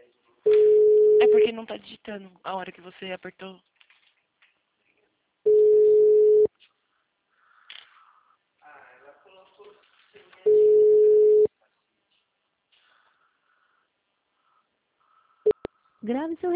É porque não tá digitando a hora que você apertou. Grave seu